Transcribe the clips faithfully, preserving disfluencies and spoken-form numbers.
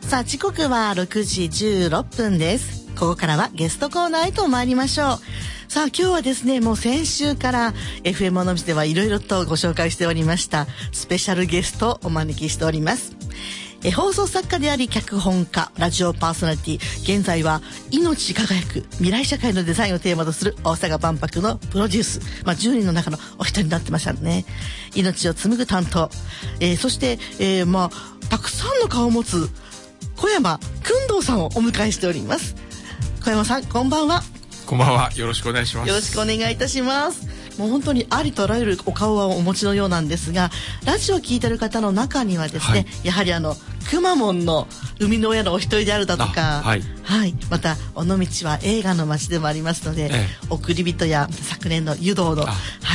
さあ時刻はろくじじゅうろっぷんです。ここからはゲストコーナーへと参りましょう。さあ今日はですね、もう先週から エフエム 尾道ではいろいろとご紹介しておりましたスペシャルゲストをお招きしております。え放送作家であり脚本家、ラジオパーソナリティ、現在は命輝く未来社会のデザインをテーマとする大阪万博のプロデュース、まあ、じゅうにんの中のお一人になってましたね。命を紡ぐ担当、えー、そして、えー、まあたくさんの顔を持つ小山薫堂さんをお迎えしております。小山さん、こんばんは。 こんばんは。よろしくお願いします。 よろしくお願いいたします。もう本当にありとあらゆるお顔はお持ちのようなんですが、ラジオを聞いてる方の中にはですね、はい、やはりあのくまモンの生みの親のお一人であるだとか、はいはい、また尾道は映画の街でもありますので、ええ、送り人や昨年の湯道の、はい、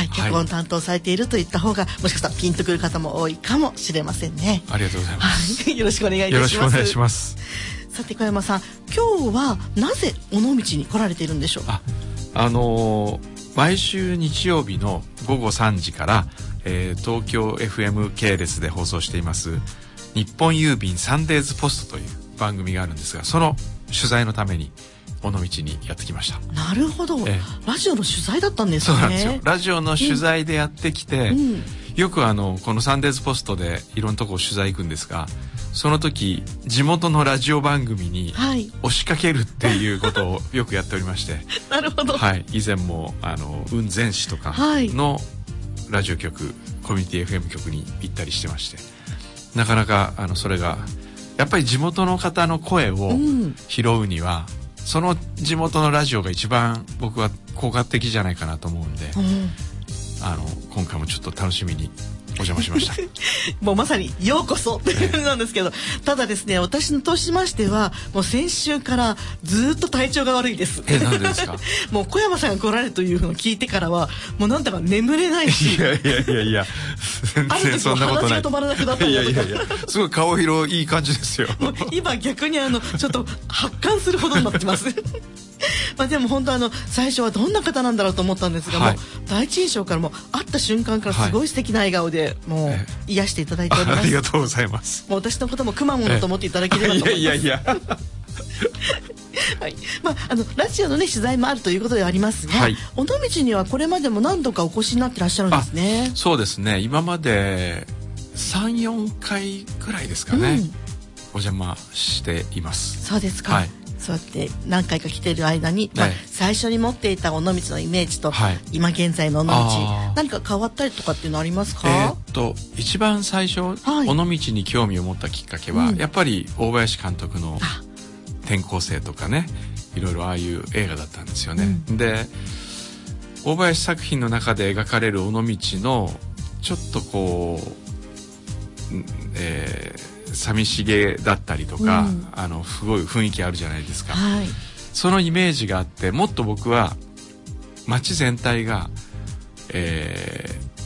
脚本担当されているといった方が、もしかしたらピンとくる方も多いかもしれませんね。 ありがとうございます、 はい、よろしくお願いいたします。 よろしくお願いします。 さて小山さん、今日はなぜ尾道に来られているんでしょう。 あ、あのー毎週日曜日のごごさんじから、えー、東京 エフエム 系列で放送しています日本郵便サンデーズポストという番組があるんですが、その取材のために尾道にやってきました。 なるほど、えー、ラジオの取材だったんですね。 そうなんですよ。ラジオの取材でやってきて、うんうん、よくあのこのサンデーズポストでいろんなとこ取材行くんですが、その時地元のラジオ番組に押しかけるっていうことをよくやっておりましてなるほど、 はい、以前もあの雲仙市とかのラジオ局、はい、コミュニティ エフエム 局に行ったりしてまして、なかなかあのそれがやっぱり地元の方の声を拾うには、うん、その地元のラジオが一番僕は効果的じゃないかなと思うんで、うん、あの今回もちょっと楽しみにお邪魔しましたもうまさにようこそっていう感じなんですけど、ただですね、私としましてはもう先週からずっと体調が悪いです。 え、なんでですか？ もう小山さんが来られるというのを聞いてからはもうなんだか眠れないし、 いやいやいやいや全然そんなことない。 話が止まらなくなったりだとか、いやいやいやすごい顔色いい感じですよ今逆にあのちょっと発汗するほどになってますまあでも本当あの最初はどんな方なんだろうと思ったんですが、はい、もう第一印象からもう会った瞬間からすごい素敵な笑顔で、もう癒していただいております。 ありがとうございます。 もう私のこともくまモンだと思っていただければと思います。 いやいやいやはい、まあ、あのラジオの、ね、取材もあるということではありますが、はい、尾道にはこれまでも何度かお越しになってらっしゃるんですね。 そうですね、今まで さん,よん 回くらいですかね、うん、お邪魔しています。 そうですか、はい、そうやって何回か来ている間に、まあ、最初に持っていた尾道のイメージと、はい、今現在の尾道何か変わったりとかっていうのありますか？ えー、っと一番最初、はい、尾道に興味を持ったきっかけは、うん、やっぱり大林監督の転校生とかね、いろいろああいう映画だったんですよね、うん、で大林作品の中で描かれる尾道のちょっとこう、えー、寂しげだったりとか、うん、あのすごい雰囲気あるじゃないですか、はい、そのイメージがあって、もっと僕は街全体が、え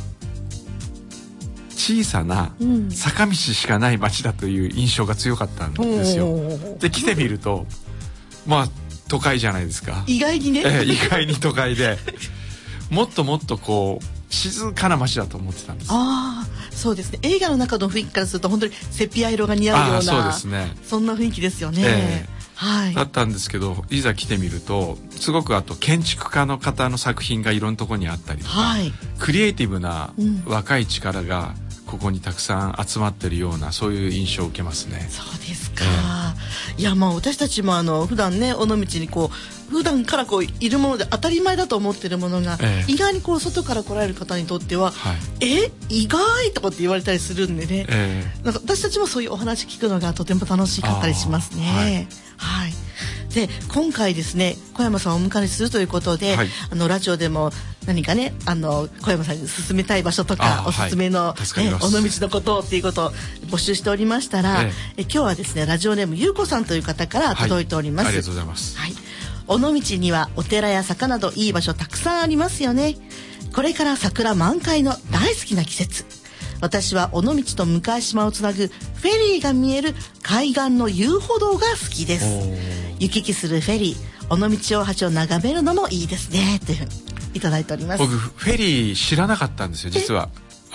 ー、小さな坂道しかない街だという印象が強かったんですよ、うん、で来てみるとまあ都会じゃないですか。 意外にね、 えー、意外に都会でもっともっとこう静かな街だと思ってたんです。 ああ、そうですね。映画の中の雰囲気からすると本当にセピア色が似合うような、 そうですね、 そんな雰囲気ですよね、 えーはい、 だったんですけど、いざ来てみるとすごくあと建築家の方の作品がいろんなところにあったりとか、はい、クリエイティブな若い力がここにたくさん集まってるような、そういう印象を受けますね。 そうですか、えー、いやまあ私たちもあの普段ね尾道にこう普段からこういるもので当たり前だと思ってるものが、えー、意外にこう外から来られる方にとっては、はい、え意外とかって言われたりするんでね、えー、なんか私たちもそういうお話聞くのがとても楽しかったりしますね。はい、はい、で今回ですね小山さんをお迎えするということで、はい、あのラジオでも何かねあの小山さんに勧めたい場所とかおすすめの、はい、ね、尾道のことっていうことを募集しておりましたら、ええ、え今日はですねラジオネームゆうこさんという方から届いております、 はい、ありがとうございます、 はい、尾道にはお寺や坂などいい場所たくさんありますよね。これから桜満開の大好きな季節、私は尾道と向島をつなぐフェリーが見える海岸の遊歩道が好きです。行き来するフェリー、尾道大橋を眺めるのもいいですねというふうにいただいております。 僕フェリー知らなかったんですよ実は。ある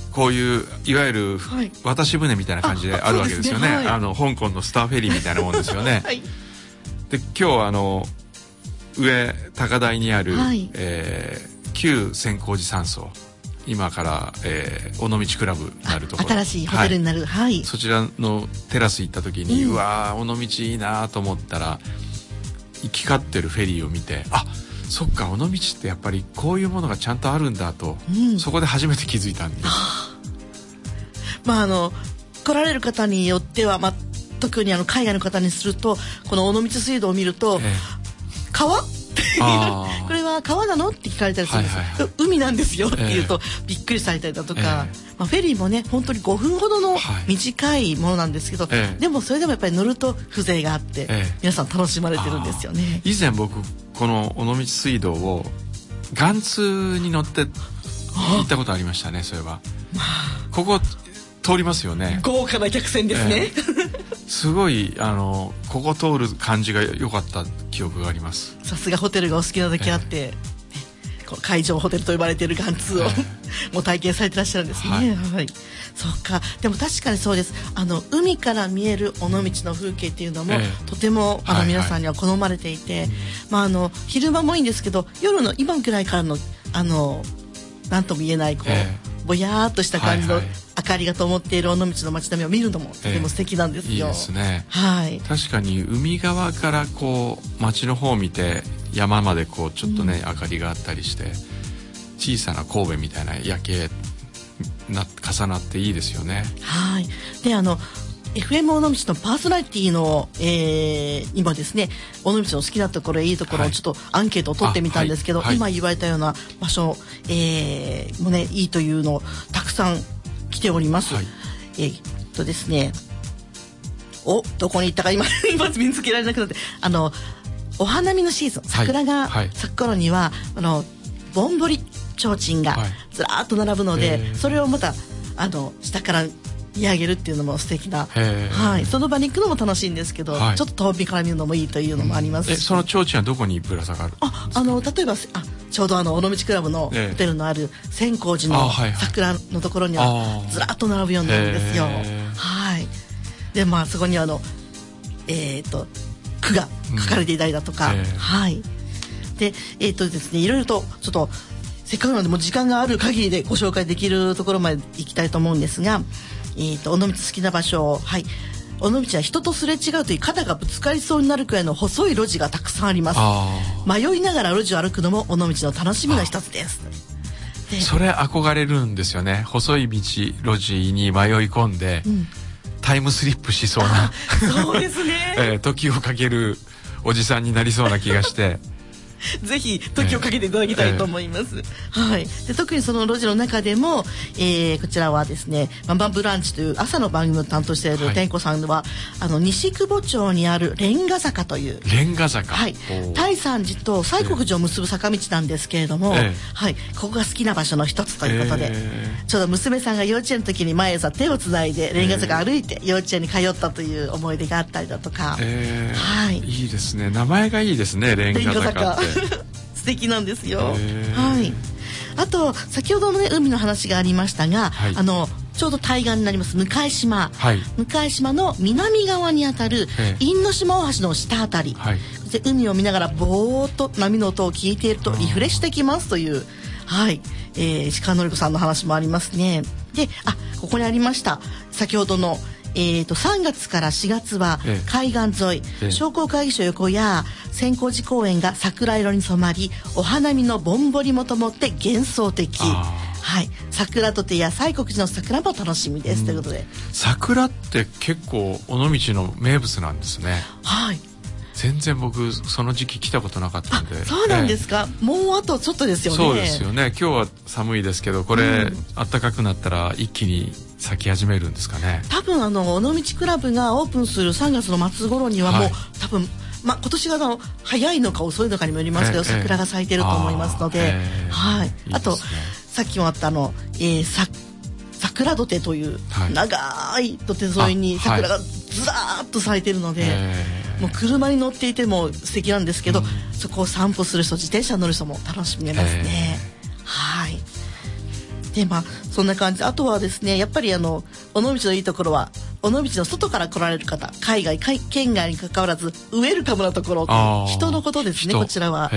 こういういわゆる渡し船みたいな感じであるわけですよね。あ、 あ, ね、はい、あの香港のスターフェリーみたいなもんですよね。はい、で今日あの上高台にある、はい、えー、旧千光寺山荘、今から、えー、尾道クラブになるところ、 新しいホテルになる、はいはい、 そちらのテラス行った時に、うん、うわー尾道いいなと思ったら行き交ってるフェリーを見て、あ、そっか尾道ってやっぱりこういうものがちゃんとあるんだと、うん、そこで初めて気づいたんです。 まああの来られる方によっては、まあ、特にあの海外の方にするとこの尾道水道を見ると、ええ、川これは川なのって聞かれたりするんですよ、はいはいはい、海なんですよって言うと、えー、びっくりされたりだとか、えーまあ、フェリーもね本当にごふんほどの短いものなんですけど、はい、でもそれでもやっぱり乗ると風情があって、えー、皆さん楽しまれてるんですよね。 以前僕この尾道水道を元通に乗って行ったことありましたね。そういえばここ通りますよね。 豪華な客船ですね、えーすごいあのここ通る感じが良かった記憶があります。 さすがホテルがお好きなだけあって、えー、この海上ホテルと呼ばれている元通を、えー、もう体験されてらっしゃるんですね。はい、はい、そうか。でも確かにそうです。あの海から見える尾道の風景っていうのも、えー、とてもあの、はいはい、皆さんには好まれていて、まあ、あの昼間もいいんですけど夜の今ぐらいからのあのなんとも言えないこう、えー、ぼやーっとした感じの、はいはい、明かりが灯っている尾道の街並みを見るのもとても素敵なんですよ。 えー、いいですね。 はい。 確かに海側からこう街の方を見て山までこうちょっとね、うん、明かりがあったりして小さな神戸みたいな夜景な重なっていいですよね。 はい。であの エフエム 尾道のパーソナリティの、えー、今ですね尾道の好きなところいいところをちょっとアンケートを取ってみたんですけど、はいはい、今言われたような場所、えー、もねいいというのをたくさん来ております。はい、えー、っとですねおどこに行ったか今今見つけられなくなって、あのお花見のシーズン桜が咲く頃には、はい、あのぼんぼり提灯がずらーっと並ぶので、はい、それをまたあの下から見上げるっていうのも素敵な、はい、その場に行くのも楽しいんですけど、はい、ちょっと遠火から見るのもいいというのもありますし、 うん、えその提灯はどこにぶら下がるんですか？ ああの例えばあちょうどあの尾道クラブのホテルのある千光寺の桜のところにはずらっと並ぶようになるんですよ。はい。でまあそこにあのえっ、ー、と句が書かれていたりだとか、うん、はい。でえっ、ー、とですねいろいろとちょっとせっかくなのでもう時間がある限りでご紹介できるところまで行きたいと思うんですが、えー、と尾道好きな場所、はい、尾道は人とすれ違うという肩がぶつかりそうになるくらいの細い路地がたくさんあります。迷いながら路地を歩くのも尾道の楽しみの一つです。でそれ憧れるんですよね。細い道路地に迷い込んで、うん、タイムスリップしそうなそうですね、 えー、時をかけるおじさんになりそうな気がしてぜひ時をかけていただきたいと思います、えーはい、で特にその路地の中でも、えー、こちらはですねマンバンブランチという朝の番組を担当している天子さんは、はい、あの西久保町にあるレンガ坂というレンガ坂、 はい、大山寺と西国寺を結ぶ坂道なんですけれども、えーはい、ここが好きな場所の一つということで、えー、ちょうど娘さんが幼稚園の時に毎朝手をつないでレンガ坂歩いて幼稚園に通ったという思い出があったりだとか、 えーはい、いいですね。名前がいいですね。レンガ坂って素敵なんですよ。はい。あと先ほどのね海の話がありましたが、はい、あのちょうど対岸になります向島、はい、向島の南側にあたる因島大橋の下あたり、はい、で海を見ながらぼーっと波の音を聞いているとリフレッシュできますという、はい、えー、石川典子さんの話もありますね。で、あ、ここにありました先ほどのえー、とさんがつからしがつは海岸沿い、ええ、商工会議所横や千光寺公園が桜色に染まりお花見のぼんぼりもともって幻想的、はい、桜とてや西国寺の桜も楽しみです、うん、ということで桜って結構尾道の名物なんですね。 はい。 全然僕その時期来たことなかったんで。 そうなんですか、ええ、もうあとちょっとですよね。 そうですよね。今日は寒いですけどこれ、うん、暖かくなったら一気に咲き始めるんですかね。 多分あの尾道クラブがオープンするさんがつの末頃にはもう、はい、多分、まあ、今年があの早いのか遅いのかにもよりますけど、ええ、桜が咲いてると思いますので、えー、はい、いいですね。あとさっきもあったあの、えー、さ桜土手という長い土手沿いに桜がずらーっと咲いてるので、はい、もう車に乗っていても素敵なんですけど、うん、そこを散歩する人自転車に乗る人も楽しめますね。はい。 でまあそんな感じ。あとはですね、やっぱりあの尾道のいいところは、尾道の外から来られる方、海外県外に関わらずウェルカムなところ、人のことですね、こちらは。はい。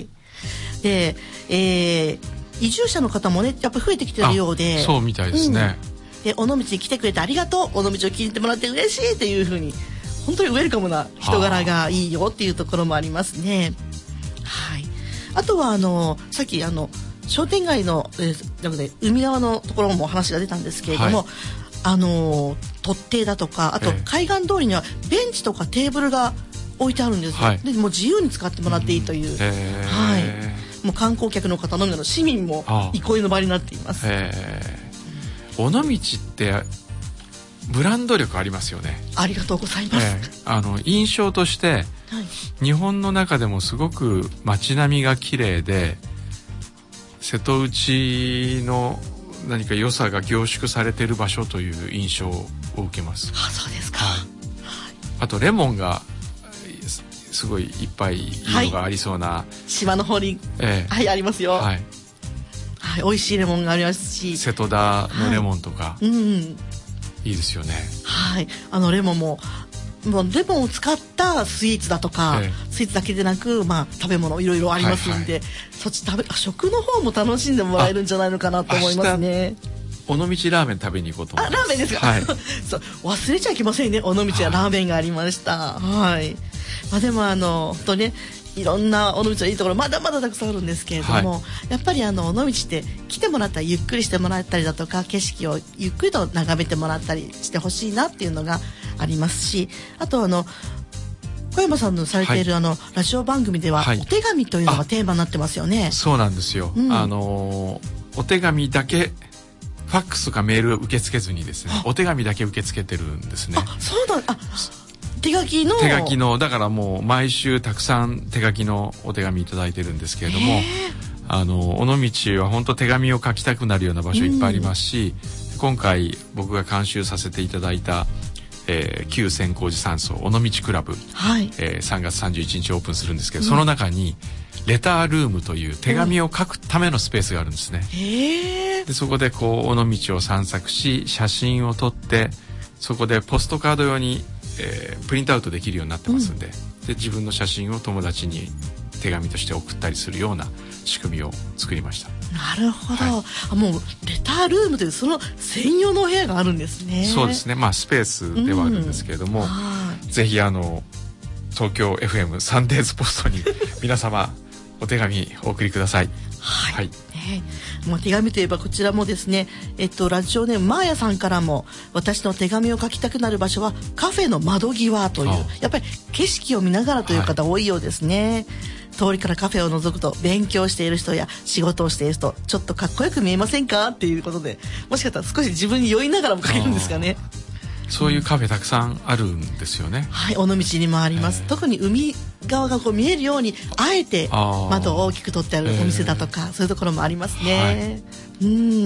で、えー、移住者の方もねやっぱ増えてきてるようで、 そうみたいですね。 うん、で尾道に来てくれてありがとう、尾道を気に入ってもらって嬉しいっていう風に、本当にウェルカムな人柄がいいよっていうところもありますね。はい。あとはあのさっきあの商店街の、えー、なので海側のところも話が出たんですけれども、はい、あの突堤だとか、あと海岸通りにはベンチとかテーブルが置いてあるんですよ。はい、でもう自由に使ってもらっていいという、はい、もう観光客の方のみならず市民も憩いの場になっています。 尾道ってブランド力ありますよね。 ありがとうございます。えー、あの印象として、はい、日本の中でもすごく街並みが綺麗で、瀬戸内の何か良さが凝縮されている場所という印象を受けます。 あ、そうですか。 はい、あとレモンがすごいいっぱいいいのがありそうな、はい、 島の方に、えー、はい、ありますよ。はい、はい、美味しいレモンがありますし、 瀬戸田のレモンとか、はい、うん、いいですよね。 はい、あのレモンももうレモンを使ったスイーツだとか、ええ、スイーツだけでなく、まあ、食べ物いろいろありますんで、はいはい、そっち食べ食の方も楽しんでもらえるんじゃないのかなと思いますね。 尾道ラーメン食べに行こうと思います。 あ、ラーメンですか。はい、そう忘れちゃいけませんね。尾道はラーメンがありました。はい、はい、まあ、でもあの本当ね、いろんな尾道のいいところまだまだたくさんあるんですけれども、はい、やっぱりあの尾道って来てもらったらゆっくりしてもらったりだとか、景色をゆっくりと眺めてもらったりしてほしいなっていうのがありますし、あとあの小山さんのされている、はい、あのラジオ番組では、はい、お手紙というのがテーマになってますよね。 そうなんですよ、うん、あのお手紙だけファックスとかメールを受け付けずにですね、お手紙だけ受け付けてるんですね。 あ、そうなんあ手書きの手書きのだからもう毎週たくさん手書きのお手紙いただいてるんですけれども、あの尾道は本当手紙を書きたくなるような場所いっぱいありますし、うん、今回僕が監修させていただいた、えー、旧千光寺山荘尾道クラブ、はい、えー、さんがつさんじゅういちにちオープンするんですけど、うん、その中にレタールームという手紙を書くためのスペースがあるんですね。へー。でそこでこう尾道を散策し写真を撮って、そこでポストカード用にえー、プリントアウトできるようになってますんで、うん、で自分の写真を友達に手紙として送ったりするような仕組みを作りました。 なるほど、はい、あもうレタールームというその専用のお部屋があるんですね。 そうですね、まあスペースではあるんですけれども、うん、ぜひあの東京 エフエム サンデーズポストに皆様お手紙お送りください。 はい、はい、ね、もう手紙といえばこちらもですね、えっと、ラジオネームマーヤさんからも、私の手紙を書きたくなる場所はカフェの窓際という、やっぱり景色を見ながらという方多いようですね。はい、通りからカフェを覗くと勉強している人や仕事をしている人、ちょっとかっこよく見えませんかっていうことで、もしかしたら少し自分に酔いながらも書けるんですかね。 そういうカフェたくさんあるんですよね。 はい、尾道にもあります。特に海側がこう見えるようにあえて窓を大きく取ってあるお店だとか、そういうところもありますね。はい、うん、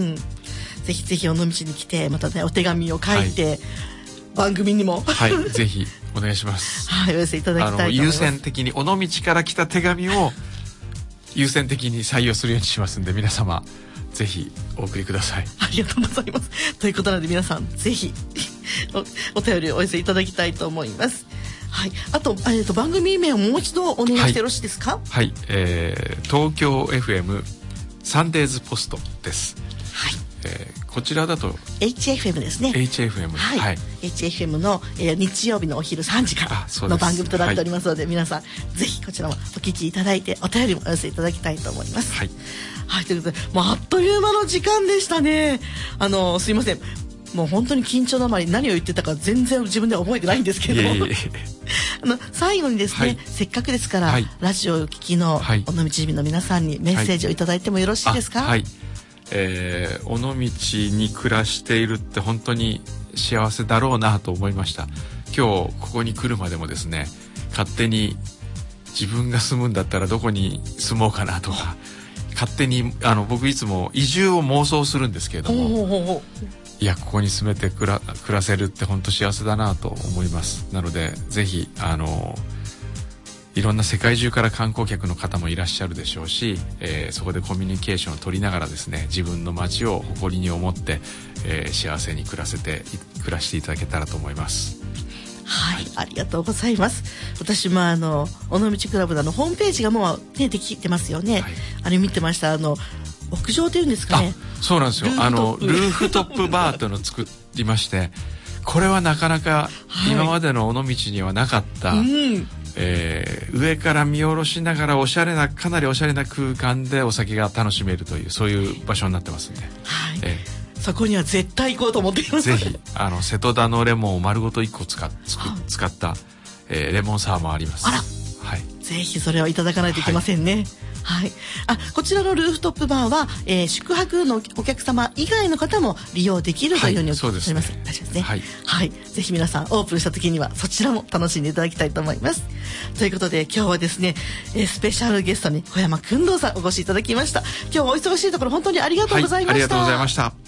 ぜひぜひ尾道に来て、またねお手紙を書いて、はい、番組にもはいぜひお願いします。 はい、お寄せいただきたいと思います。 優先的に尾道から来た手紙を優先的に採用するようにしますんで、皆様ぜひお送りください。 ありがとうございます。ということなので皆さんぜひお, お便りをお寄せいただきたいと思います。はい、あと、えー、と番組名をもう一度お願いしてよろしいですか。 はい、はい、えー、東京 エフエム サンデーズポストです。はい、えー、こちらだとエイチエフエム ですね。 エイチエフエム、はい、はい、 エイチエフエム の、えー、日曜日のお昼さんじからの番組となっておりますので、はい、皆さんぜひこちらもお聞きいただいてお便りもお寄せいただきたいと思います。はい、はい、ということでもうあっという間の時間でしたね。あのすいません、もう本当に緊張のあまり何を言ってたか全然自分では覚えてないんですけど、いえいえあの最後にですね、はい、せっかくですから、はい、ラジオを聴きの尾道市民の皆さんにメッセージをいただいてもよろしいですか。 はい、はい、えー、尾道に暮らしているって本当に幸せだろうなと思いました。今日ここに来るまでもですね、勝手に自分が住むんだったらどこに住もうかなとか、勝手にあの僕いつも移住を妄想するんですけれども、ほうほうほうほう、いやここに住めて暮ら、暮らせるって本当幸せだなと思います。なのでぜひあのいろんな世界中から観光客の方もいらっしゃるでしょうし、えー、そこでコミュニケーションを取りながらですね、自分の街を誇りに思って、えー、幸せに暮らせて暮らしていただけたらと思います。 はい、はい、ありがとうございます。私もあの尾道クラブのあのホームページがもう、ね、できてますよね、はい、あれ見てました。あの屋上というんですかね。 そうなんですよ。あのルーフトップバーというのを作りましてこれはなかなか今までの尾道にはなかった、はい、うんえー、上から見下ろしながらおしゃれなかなりおしゃれな空間でお酒が楽しめるというそういう場所になってますんで、はいえー、そこには絶対行こうと思っています。 ぜひあの瀬戸田のレモンを丸ごといっこ使っ使った、えー、レモンサワーもあります。 あら、はい、ぜひそれをいただかないといけませんね。はいはい、あこちらのルーフトップバーは、えー、宿泊のお客様以外の方も利用できるというようにおっしゃいます。大丈夫ですね。はい、はい、ぜひ皆さんオープンした時にはそちらも楽しんでいただきたいと思います。ということで今日はですね、えー、スペシャルゲストに小山薫堂さんお越しいただきました。今日はお忙しいところ本当にありがとうございました。 はい、ありがとうございました。